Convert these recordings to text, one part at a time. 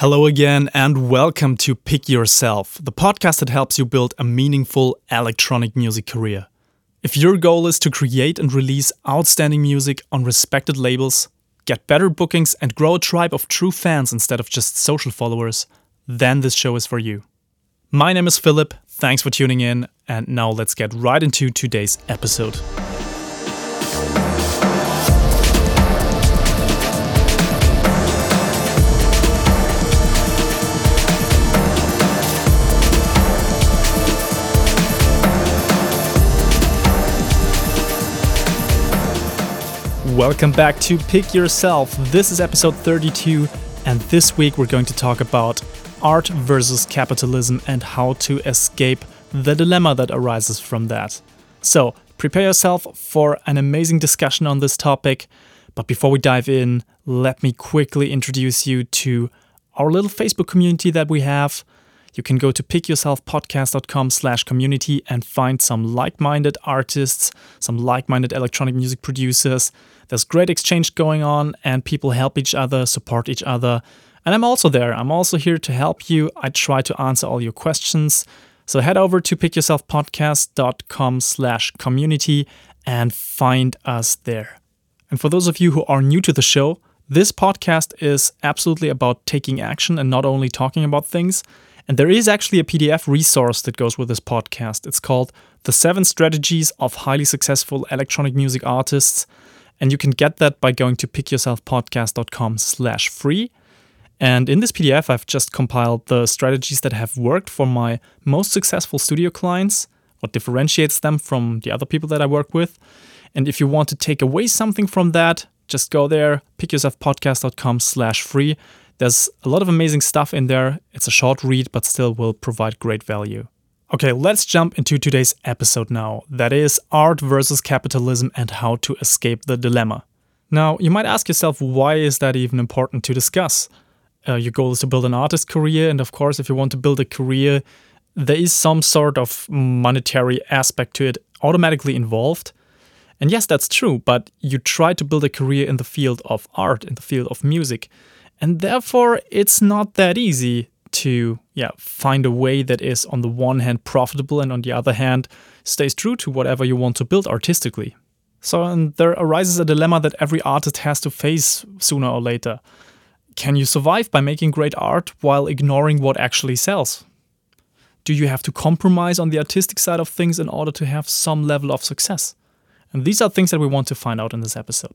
Hello again, and welcome to Pick Yourself, the podcast that helps you build a meaningful electronic music career. If your goal is to create and release outstanding music on respected labels, get better bookings, and grow a tribe of true fans instead of just social followers, then this show is for you. My name is Philip, thanks for tuning in, and now let's get right into today's episode. Welcome back to Pick Yourself. This is episode 32, and this week we're going to talk about art versus capitalism and how to escape the dilemma that arises from that. So, prepare yourself for an amazing discussion on this topic. But before we dive in, let me quickly introduce you to our little Facebook community that we have. You can go to pickyourselfpodcast.com/community and find some like-minded artists, some like-minded electronic music producers. There's great exchange going on and people help each other, support each other. And I'm also there. I'm also here to help you. I try to answer all your questions. So head over to pickyourselfpodcast.com/community and find us there. And for those of you who are new to the show, this podcast is absolutely about taking action and not only talking about things. And there is actually a PDF resource that goes with this podcast. It's called The 7 Strategies of Highly Successful Electronic Music Artists. And you can get that by going to pickyourselfpodcast.com/free. And in this PDF, I've just compiled the strategies that have worked for my most successful studio clients, what differentiates them from the other people that I work with. And if you want to take away something from that, just go there, pickyourselfpodcast.com/free. There's a lot of amazing stuff in there. It's a short read, but still will provide great value. Okay, let's jump into today's episode now. That is art versus capitalism and how to escape the dilemma. Now, you might ask yourself, why is that even important to discuss? Your goal is to build an artist career, and of course, if you want to build a career, there is some sort of monetary aspect to it automatically involved. And yes, that's true, but you try to build a career in the field of art, in the field of music. And therefore, it's not that easy to find a way that is on the one hand profitable and on the other hand stays true to whatever you want to build artistically. So there arises a dilemma that every artist has to face sooner or later. Can you survive by making great art while ignoring what actually sells? Do you have to compromise on the artistic side of things in order to have some level of success? And these are things that we want to find out in this episode.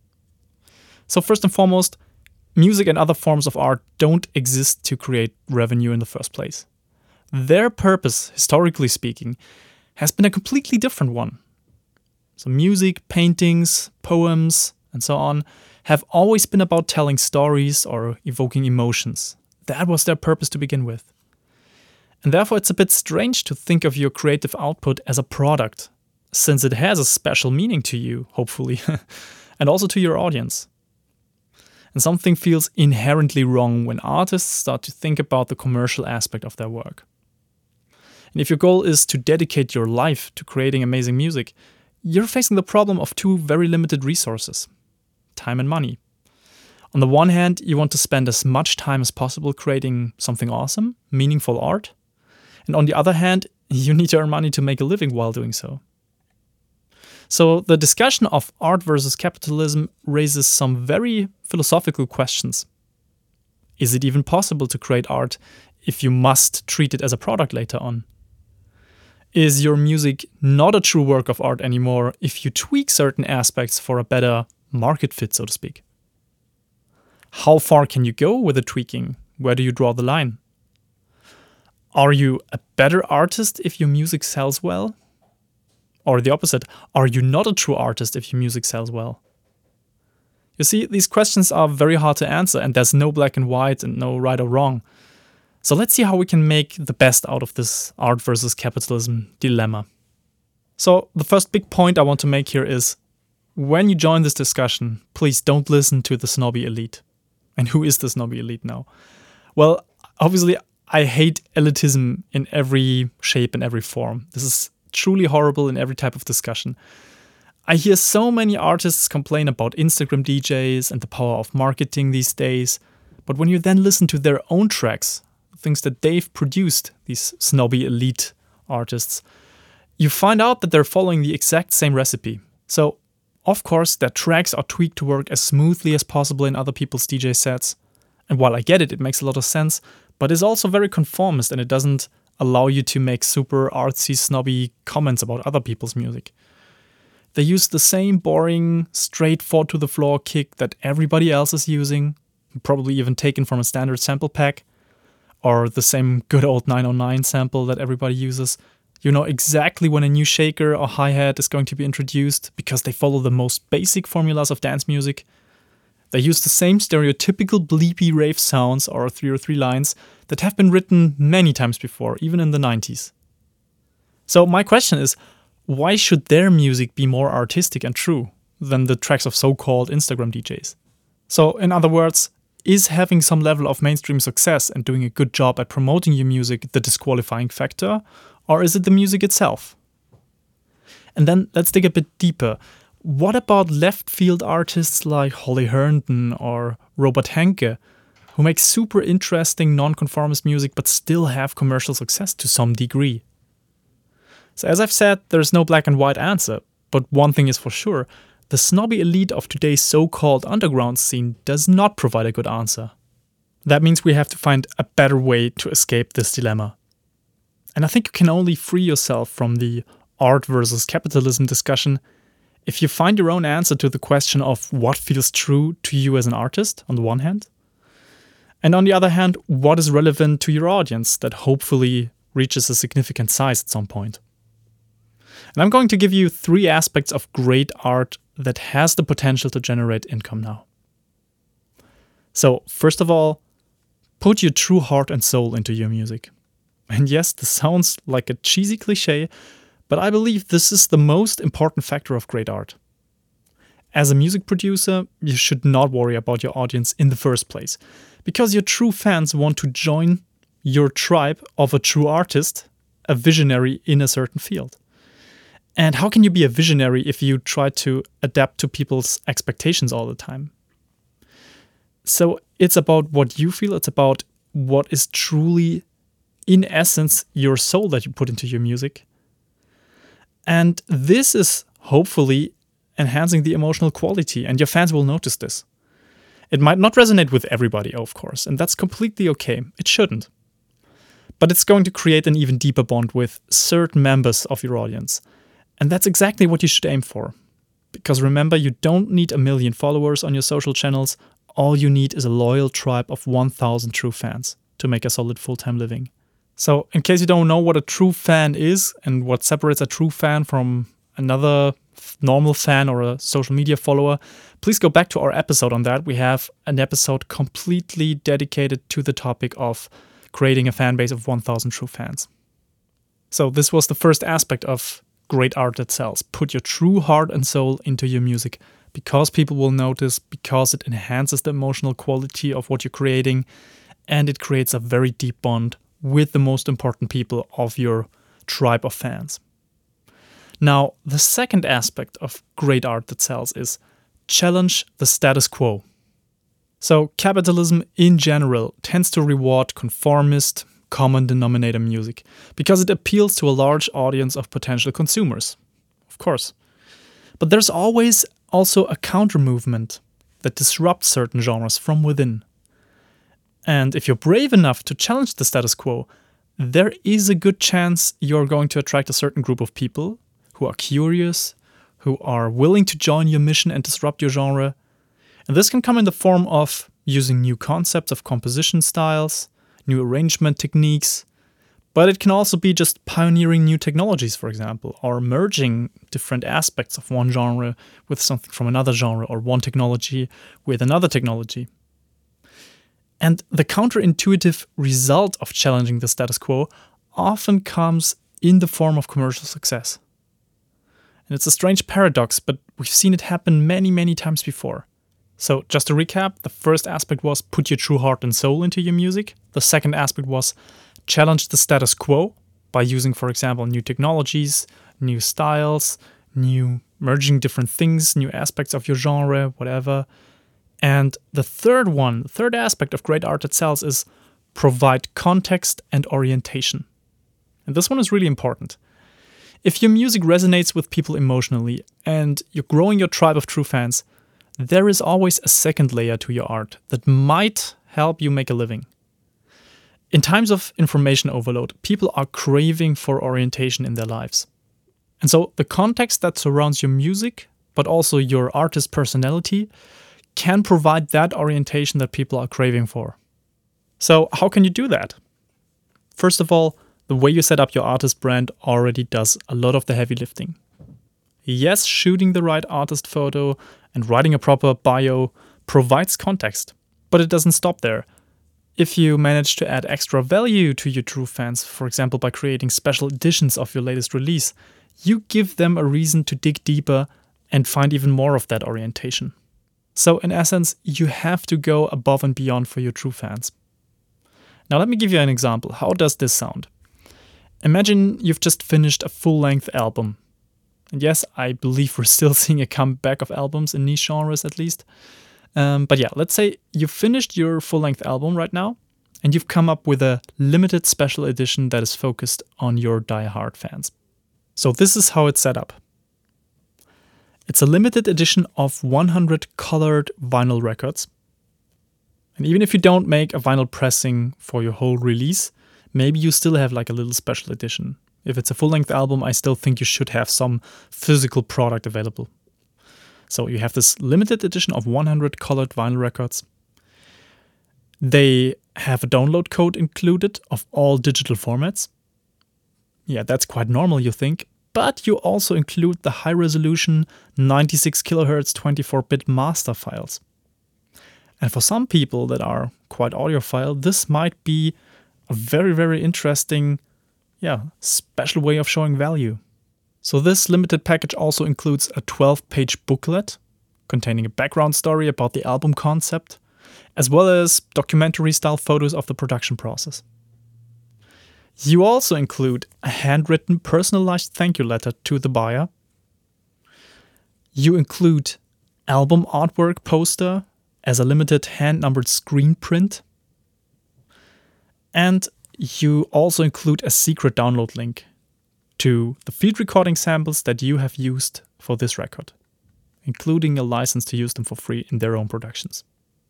So first and foremost, music and other forms of art don't exist to create revenue in the first place. Their purpose, historically speaking, has been a completely different one. So music, paintings, poems, and so on have always been about telling stories or evoking emotions. That was their purpose to begin with. And therefore it's a bit strange to think of your creative output as a product, since it has a special meaning to you, hopefully, and also to your audience. And something feels inherently wrong when artists start to think about the commercial aspect of their work. And if your goal is to dedicate your life to creating amazing music, you're facing the problem of two very limited resources: time and money. On the one hand, you want to spend as much time as possible creating something awesome, meaningful art. And on the other hand, you need to earn money to make a living while doing so. So the discussion of art versus capitalism raises some very philosophical questions. Is it even possible to create art if you must treat it as a product later on? Is your music not a true work of art anymore if you tweak certain aspects for a better market fit, so to speak? How far can you go with the tweaking? Where do you draw the line? Are you a better artist if your music sells well? Or the opposite, are you not a true artist if your music sells well? You see, these questions are very hard to answer, and there's no black and white and no right or wrong. So let's see how we can make the best out of this art versus capitalism dilemma. So the first big point I want to make here is, when you join this discussion, please don't listen to the snobby elite. And who is the snobby elite now? Well, obviously, I hate elitism in every shape and every form. This is truly horrible in every type of discussion. I hear so many artists complain about Instagram DJs and the power of marketing these days, But when you then listen to their own tracks, things that they've produced, these snobby elite artists, you find out that they're following the exact same recipe. So, of course, their tracks are tweaked to work as smoothly as possible in other people's DJ sets. And while I get it, it makes a lot of sense, but it's also very conformist and it doesn't allow you to make super artsy, snobby comments about other people's music. They use the same boring, straight four to the floor kick that everybody else is using, probably even taken from a standard sample pack, or the same good old 909 sample that everybody uses. You know exactly when a new shaker or hi-hat is going to be introduced because they follow the most basic formulas of dance music. They use the same stereotypical bleepy rave sounds or 303 lines that have been written many times before, even in the 90s. So my question is, why should their music be more artistic and true than the tracks of so-called Instagram DJs? So in other words, is having some level of mainstream success and doing a good job at promoting your music the disqualifying factor, or is it the music itself? And then let's dig a bit deeper. What about left field artists like Holly Herndon or Robert Henke, who make super interesting non-conformist music but still have commercial success to some degree? So as I've said, there's no black and white answer, but one thing is for sure, the snobby elite of today's so-called underground scene does not provide a good answer. That means we have to find a better way to escape this dilemma. And I think you can only free yourself from the art versus capitalism discussion if you find your own answer to the question of what feels true to you as an artist, on the one hand, and on the other hand, what is relevant to your audience that hopefully reaches a significant size at some point. And I'm going to give you 3 aspects of great art that has the potential to generate income now. So, first of all, put your true heart and soul into your music. And yes, this sounds like a cheesy cliche, but I believe this is the most important factor of great art. As a music producer, you should not worry about your audience in the first place, because your true fans want to join your tribe of a true artist, a visionary in a certain field. And how can you be a visionary if you try to adapt to people's expectations all the time? So it's about what you feel, it's about what is truly, in essence, your soul that you put into your music. And this is hopefully enhancing the emotional quality, and your fans will notice this. It might not resonate with everybody, of course, and that's completely okay. It shouldn't. But it's going to create an even deeper bond with certain members of your audience. And that's exactly what you should aim for. Because remember, you don't need 1 million followers on your social channels. All you need is a loyal tribe of 1,000 true fans to make a solid full-time living. So, in case you don't know what a true fan is and what separates a true fan from another normal fan or a social media follower, please go back to our episode on that. We have an episode completely dedicated to the topic of creating a fan base of 1,000 true fans. So, this was the first aspect of great art that sells. Put your true heart and soul into your music because people will notice, because it enhances the emotional quality of what you're creating, and it creates a very deep bond with the most important people of your tribe of fans. Now, the second aspect of great art that sells is challenge the status quo. So, capitalism in general tends to reward conformist, common denominator music because it appeals to a large audience of potential consumers, of course. But there's always also a counter movement that disrupts certain genres from within. And if you're brave enough to challenge the status quo, there is a good chance you're going to attract a certain group of people who are curious, who are willing to join your mission and disrupt your genre. And this can come in the form of using new concepts of composition styles, new arrangement techniques, but it can also be just pioneering new technologies, for example, or merging different aspects of one genre with something from another genre, or one technology with another technology. And the counterintuitive result of challenging the status quo often comes in the form of commercial success. And it's a strange paradox, but we've seen it happen many, many times before. So just to recap, the first aspect was put your true heart and soul into your music. The second aspect was challenge the status quo by using, for example, new technologies, new styles, merging different things, new aspects of your genre, whatever. And the third aspect of great art that sells is provide context and orientation. And this one is really important. If your music resonates with people emotionally and you're growing your tribe of true fans, there is always a second layer to your art that might help you make a living. In times of information overload, people are craving for orientation in their lives. And so the context that surrounds your music, but also your artist personality, can provide that orientation that people are craving for. So how can you do that? First of all, the way you set up your artist brand already does a lot of the heavy lifting. Yes, shooting the right artist photo and writing a proper bio provides context, but it doesn't stop there. If you manage to add extra value to your true fans, for example by creating special editions of your latest release, you give them a reason to dig deeper and find even more of that orientation. So in essence, you have to go above and beyond for your true fans. Now let me give you an example. How does this sound? Imagine you've just finished a full-length album. And yes, I believe we're still seeing a comeback of albums in niche genres at least. But yeah, let's say you've finished your full-length album right now, and you've come up with a limited special edition that is focused on your die-hard fans. So this is how it's set up. It's a limited edition of 100 colored vinyl records. And even if you don't make a vinyl pressing for your whole release, maybe you still have like a little special edition. If it's a full-length album, I still think you should have some physical product available. So you have this limited edition of 100 colored vinyl records. They have a download code included of all digital formats. Yeah, that's quite normal, you think. But you also include the high-resolution 96 kHz 24-bit master files. And for some people that are quite audiophile, this might be a very, very interesting, special way of showing value. So this limited package also includes a 12-page booklet containing a background story about the album concept, as well as documentary-style photos of the production process. You also include a handwritten, personalized thank you letter to the buyer. You include album artwork poster as a limited hand-numbered screen print. And you also include a secret download link to the field recording samples that you have used for this record, including a license to use them for free in their own productions.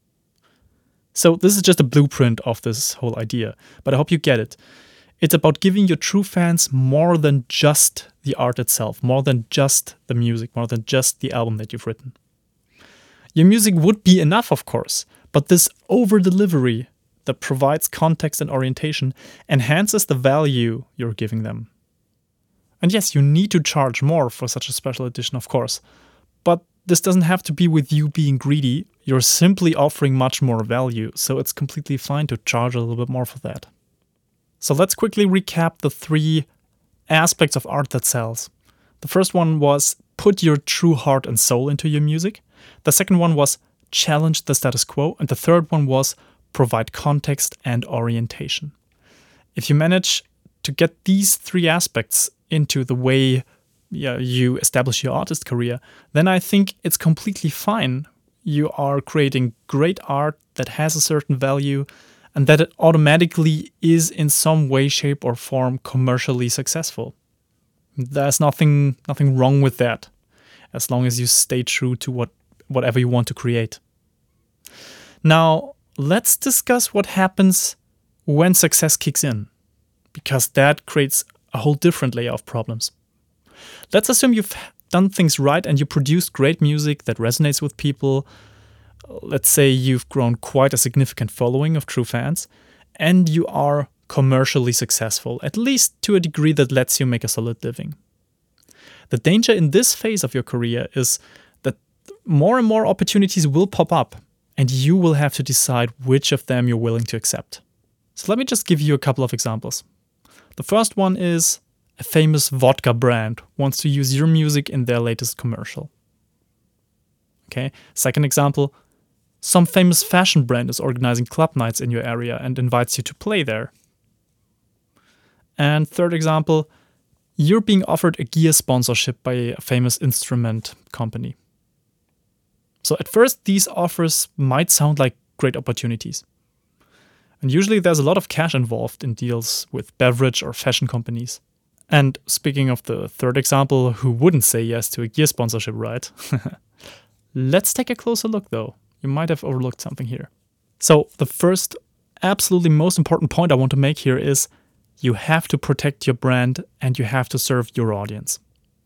So this is just a blueprint of this whole idea, but I hope you get it. It's about giving your true fans more than just the art itself, more than just the music, more than just the album that you've written. Your music would be enough, of course, but this over-delivery that provides context and orientation enhances the value you're giving them. And yes, you need to charge more for such a special edition, of course, but this doesn't have to be with you being greedy. You're simply offering much more value, so it's completely fine to charge a little bit more for that. So let's quickly recap the 3 aspects of art that sells. The first one was put your true heart and soul into your music. The second one was challenge the status quo. And the third one was provide context and orientation. If you manage to get these 3 aspects into the way you establish your artist career, then I think it's completely fine. You are creating great art that has a certain value and that it automatically is in some way, shape, or form commercially successful. There's nothing wrong with that, as long as you stay true to whatever you want to create. Now, let's discuss what happens when success kicks in, because that creates a whole different layer of problems. Let's assume you've done things right and you produced great music that resonates with people. Let's say you've grown quite a significant following of true fans, and you are commercially successful, at least to a degree that lets you make a solid living. The danger in this phase of your career is that more and more opportunities will pop up, and you will have to decide which of them you're willing to accept. So let me just give you a couple of examples. The first one is a famous vodka brand wants to use your music in their latest commercial. Okay. Second example, some famous fashion brand is organizing club nights in your area and invites you to play there. And third example, you're being offered a gear sponsorship by a famous instrument company. So at first, these offers might sound like great opportunities. And usually there's a lot of cash involved in deals with beverage or fashion companies. And speaking of the third example, who wouldn't say yes to a gear sponsorship, right? Let's take a closer look though. You might have overlooked something here. So the first, absolutely most important point I want to make here is you have to protect your brand and you have to serve your audience.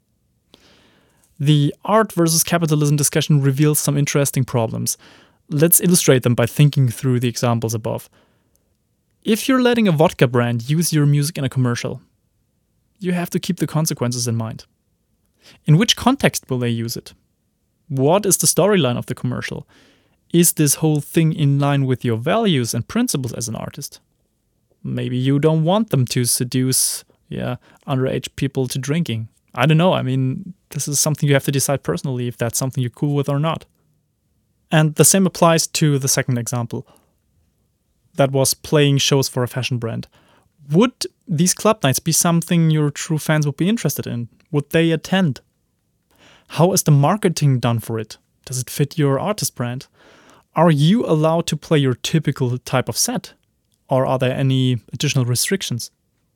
The art versus capitalism discussion reveals some interesting problems. Let's illustrate them by thinking through the examples above. If you're letting a vodka brand use your music in a commercial, you have to keep the consequences in mind. In which context will they use it? What is the storyline of the commercial? Is this whole thing in line with your values and principles as an artist? Maybe you don't want them to seduce underage people to drinking. I don't know. I mean, this is something you have to decide personally if that's something you're cool with or not. And the same applies to the second example. That was playing shows for a fashion brand. Would these club nights be something your true fans would be interested in? Would they attend? How is the marketing done for it? Does it fit your artist brand? Are you allowed to play your typical type of set? Or are there any additional restrictions?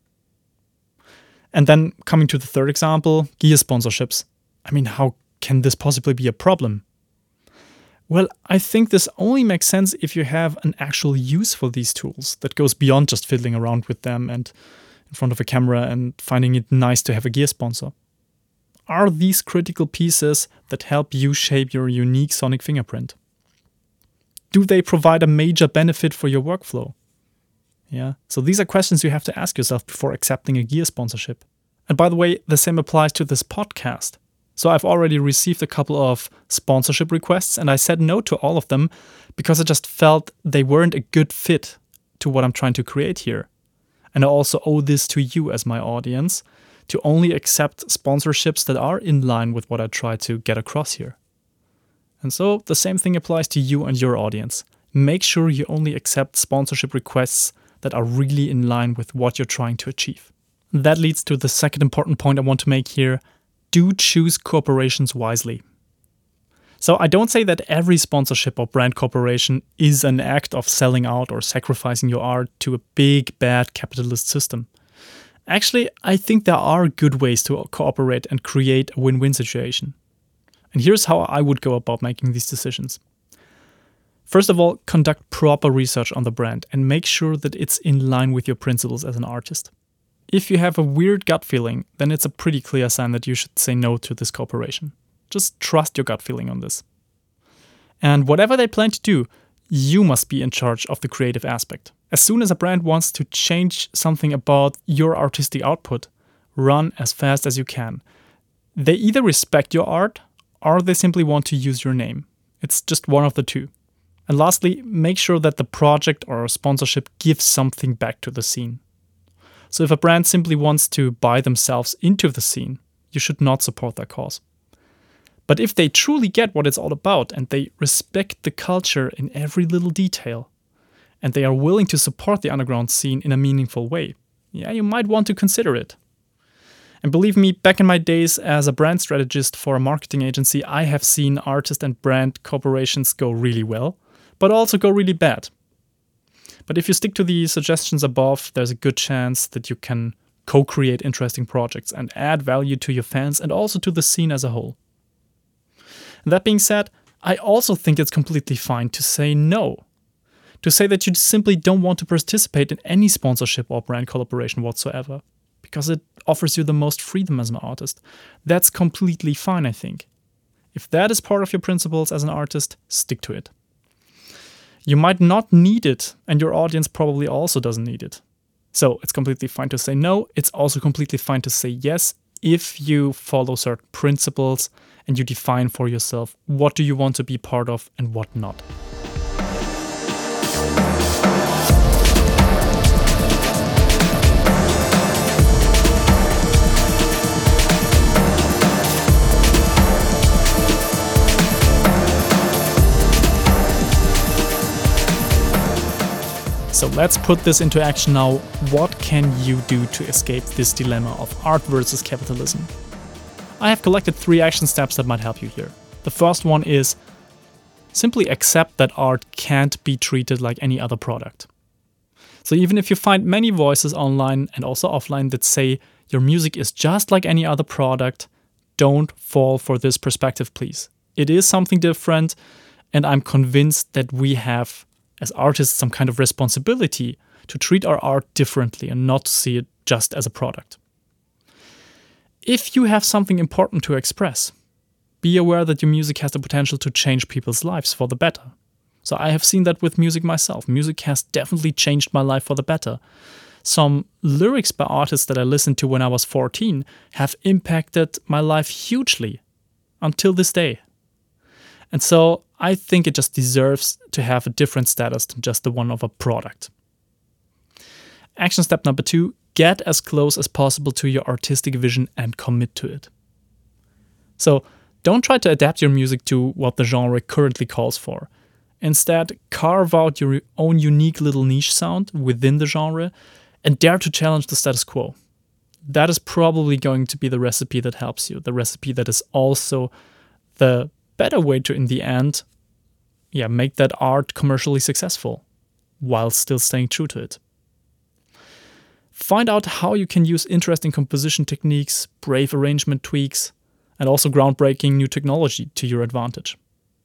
And then coming to the third example, gear sponsorships. I mean, how can this possibly be a problem? Well, I think this only makes sense if you have an actual use for these tools that goes beyond just fiddling around with them and in front of a camera and finding it nice to have a gear sponsor. Are these critical pieces that help you shape your unique sonic fingerprint? Do they provide a major benefit for your workflow? Yeah, so these are questions you have to ask yourself before accepting a gear sponsorship. And by the way, the same applies to this podcast. So I've already received a couple of sponsorship requests and I said no to all of them because I just felt they weren't a good fit to what I'm trying to create here. And I also owe this to you as my audience to only accept sponsorships that are in line with what I try to get across here. And so the same thing applies to you and your audience. Make sure you only accept sponsorship requests that are really in line with what you're trying to achieve. That leads to the second important point I want to make here. Do choose corporations wisely. So I don't say that every sponsorship or brand corporation is an act of selling out or sacrificing your art to a big, bad capitalist system. Actually, I think there are good ways to cooperate and create a win-win situation. And here's how I would go about making these decisions. First of all, conduct proper research on the brand and make sure that it's in line with your principles as an artist. If you have a weird gut feeling, then it's a pretty clear sign that you should say no to this corporation. Just trust your gut feeling on this. And whatever they plan to do, you must be in charge of the creative aspect. As soon as a brand wants to change something about your artistic output, run as fast as you can. They either respect your art or they simply want to use your name. It's just one of the two. And lastly, make sure that the project or sponsorship gives something back to the scene. So if a brand simply wants to buy themselves into the scene, you should not support their cause. But if they truly get what it's all about and they respect the culture in every little detail, and they are willing to support the underground scene in a meaningful way, you might want to consider it. And believe me, back in my days as a brand strategist for a marketing agency, I have seen artist and brand corporations go really well, but also go really bad. But if you stick to the suggestions above, there's a good chance that you can co-create interesting projects and add value to your fans and also to the scene as a whole. And that being said, I also think it's completely fine to say no. To say that you simply don't want to participate in any sponsorship or brand collaboration whatsoever, because it offers you the most freedom as an artist. That's completely fine, I think. If that is part of your principles as an artist, stick to it. You might not need it, and your audience probably also doesn't need it. So it's completely fine to say no. It's also completely fine to say yes if you follow certain principles and you define for yourself what do you want to be part of and what not. So let's put this into action now. What can you do to escape this dilemma of art versus capitalism? I have collected 3 action steps that might help you here. The first one is Simply accept that art can't be treated like any other product. So even if you find many voices online and also offline that say your music is just like any other product, don't fall for this perspective, please. It is something different, and I'm convinced that we have, as artists, some kind of responsibility to treat our art differently and not to see it just as a product. If you have something important to express, be aware that your music has the potential to change people's lives for the better. So I have seen that with music myself. Music has definitely changed my life for the better. Some lyrics by artists that I listened to when I was 14 have impacted my life hugely until this day. And so I think it just deserves to have a different status than just the one of a product. Action step number 2, get as close as possible to your artistic vision and commit to it. So don't try to adapt your music to what the genre currently calls for. Instead, carve out your own unique little niche sound within the genre and dare to challenge the status quo. That is probably going to be the recipe that helps you, the recipe that is also the better way to, in the end, make that art commercially successful while still staying true to it. Find out how you can use interesting composition techniques, brave arrangement tweaks, and also groundbreaking new technology to your advantage.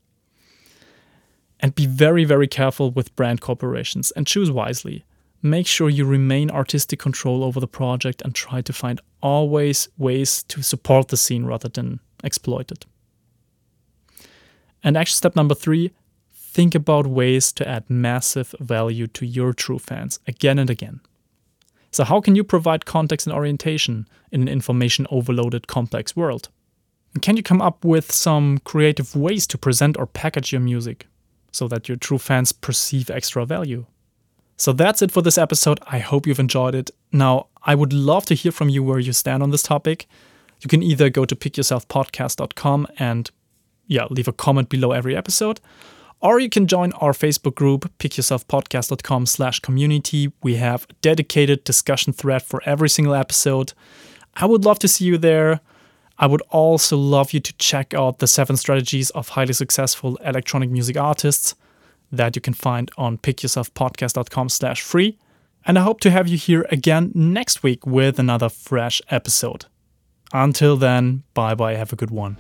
And be very, very careful with brand corporations and choose wisely. Make sure you remain artistic control over the project and try to find always ways to support the scene rather than exploit it. And action step number 3, think about ways to add massive value to your true fans again and again. So how can you provide context and orientation in an information-overloaded, complex world? And can you come up with some creative ways to present or package your music so that your true fans perceive extra value? So that's it for this episode. I hope you've enjoyed it. Now, I would love to hear from you where you stand on this topic. You can either go to pickyourselfpodcast.com and leave a comment below every episode, or you can join our Facebook group, pickyourselfpodcast.com/community. We have a dedicated discussion thread for every single episode. I would love to see you there. I would also love you to check out the 7 strategies of highly successful electronic music artists that you can find on pickyourselfpodcast.com/free. And I hope to have you here again next week with another fresh episode. Until then, bye-bye, have a good one.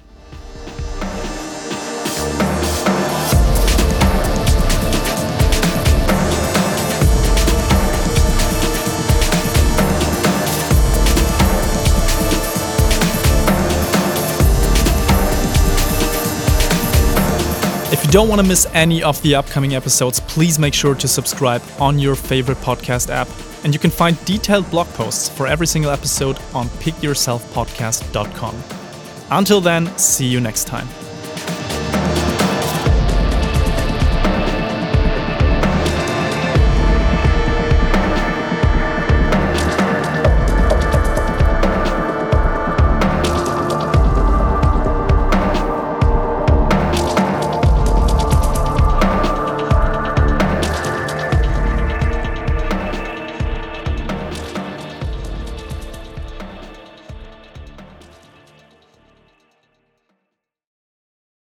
If you don't want to miss any of the upcoming episodes, please make sure to subscribe on your favorite podcast app. And you can find detailed blog posts for every single episode on pickyourselfpodcast.com. Until then, see you next time.